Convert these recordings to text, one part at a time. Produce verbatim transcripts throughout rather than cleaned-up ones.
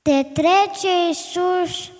Te trece Iisus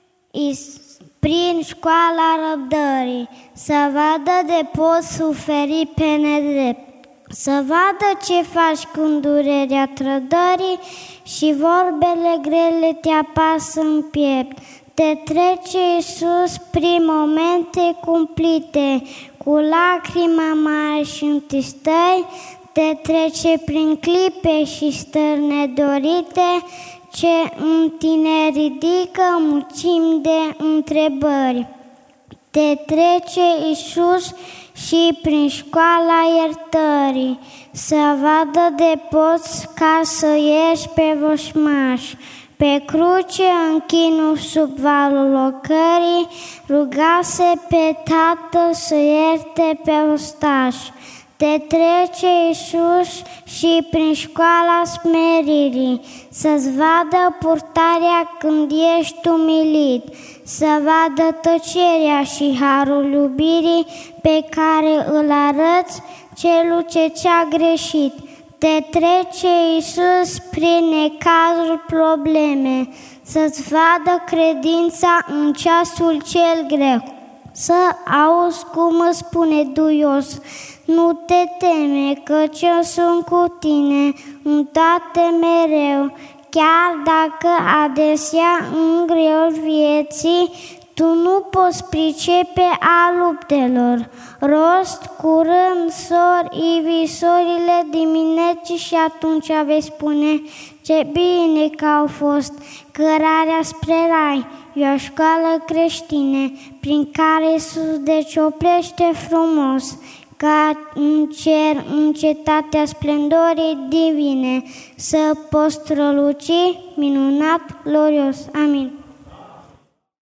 prin școala răbdării, să vadă de poți suferi pe nedrept, să vadă ce faci când durerea trădării și vorbele grele te apasă în piept. Te trece Iisus prin momente cumplite, cu lacrima mare și întristări, te trece prin clipe și stări nedorite, ce în tine ridică mulțimi de întrebări. Te trece Iisus și prin școala iertării, să vadă de poți ca să ieși pe vrăjmași. Pe cruce, în chinul sub valul ocării, rugase pe Tatăl să ierte pe ostași. Te trece Iisus și prin școala smeririi, să-ți vadă purtarea când ești umilit, să vadă tăcerea și harul iubirii pe care îl arăți celui ce ți-a greșit. Te trece Iisus prin necazuri, probleme, să-ți vadă credința în ceasul cel greu, să auzi cum îți spune duios: nu te teme, căci eu sunt cu tine în toate mereu. Chiar dacă adesea în greul vieții tu nu poți pricepe a luptelor, rost, curând, sori, ivi, sorile dimineții și atunci vei spune: ce bine că au fost, cărarea spre rai, e o școală creștină prin care Iisus deci oplește frumos, ca în cer, în cetatea splendorii divine, să poți străluci minunat, glorios. Amin.